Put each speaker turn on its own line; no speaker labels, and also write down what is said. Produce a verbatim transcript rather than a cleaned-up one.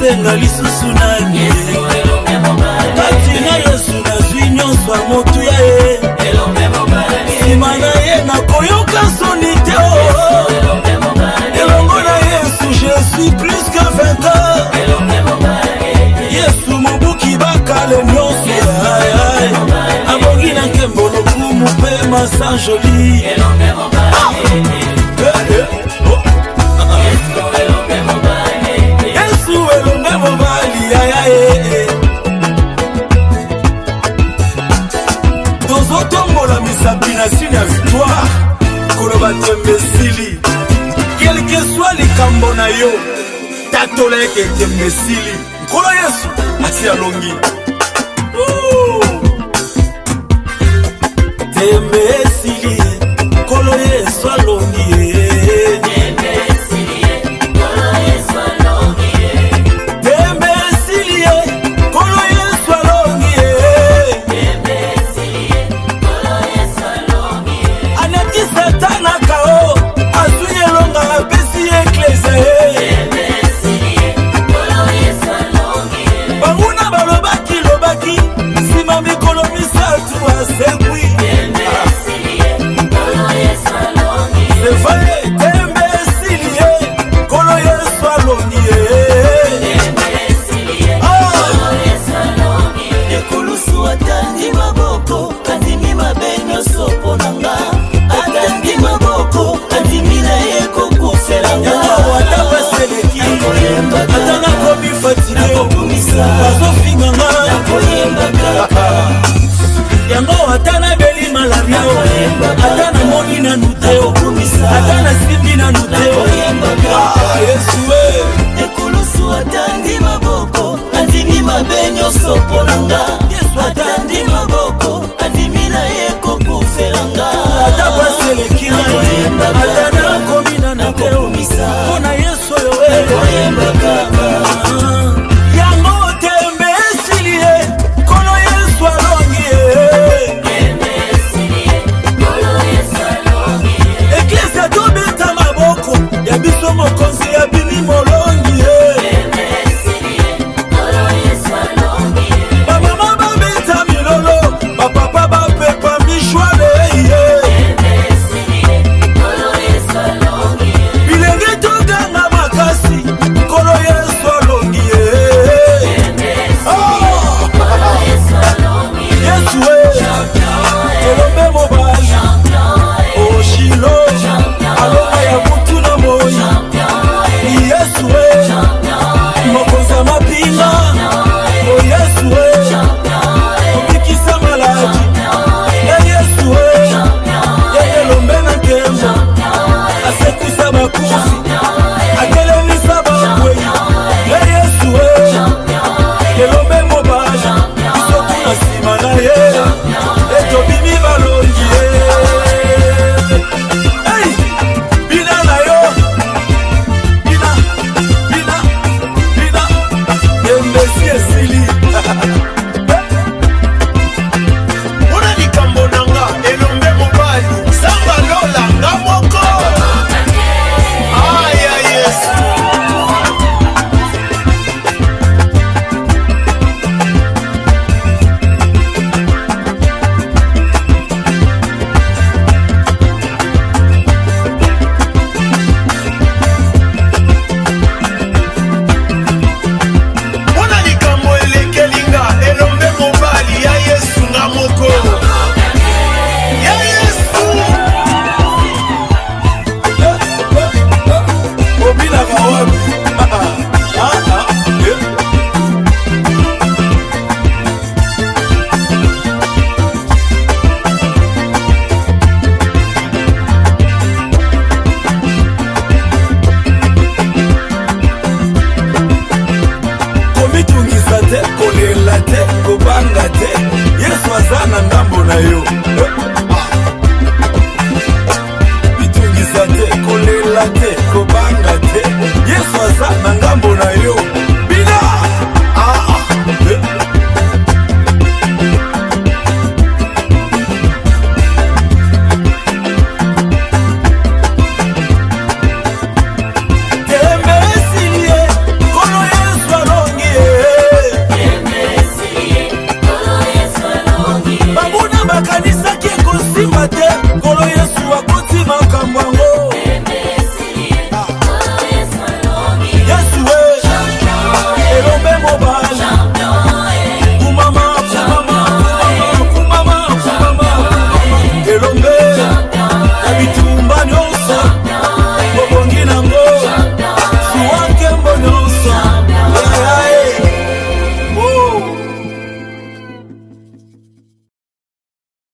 benga lisusu nani kati na Yesu nazwi nyonso ya motu ya ye nsima na ye nakoyoka soni te elongo na Yesu je suis plus que vainqueur Yesu mobuki bakale nyonso abongi na nkembo lokumu mpe masa joli tozotombola misabina sini ya victoire koloba tembesili quel que soit likambo na yo tatola ete tembesili nkolo Yesu asi alongi tembesili nkolo Yesu alongi yango atana beli malaria atana moni na nuteo atana simbi na nuteo Yesu we ekulusu atandi maboko andimi mabenyo soponanga atandi maboko andimi na yeko kufelanga atabaselekina atana komina na teo kona Yesu yo we mokonzi ya bini molongi bamama babeta milolo bapapa bapepa mishwale bilenge toganga makasi nkolo Yesu alongi Yesu we elombe mobali oshilo alonga ya mutu na moyi Yesu we mokonza mapinga o Yesu we obikisa maladi Yesu we elombe na nkembo asekuisa bakufi akelemisa bakwei Yesu we elombe mobali isotu na nsima na ye etobimi balongi kolela te kobanga te Yesu azana ndambo na yo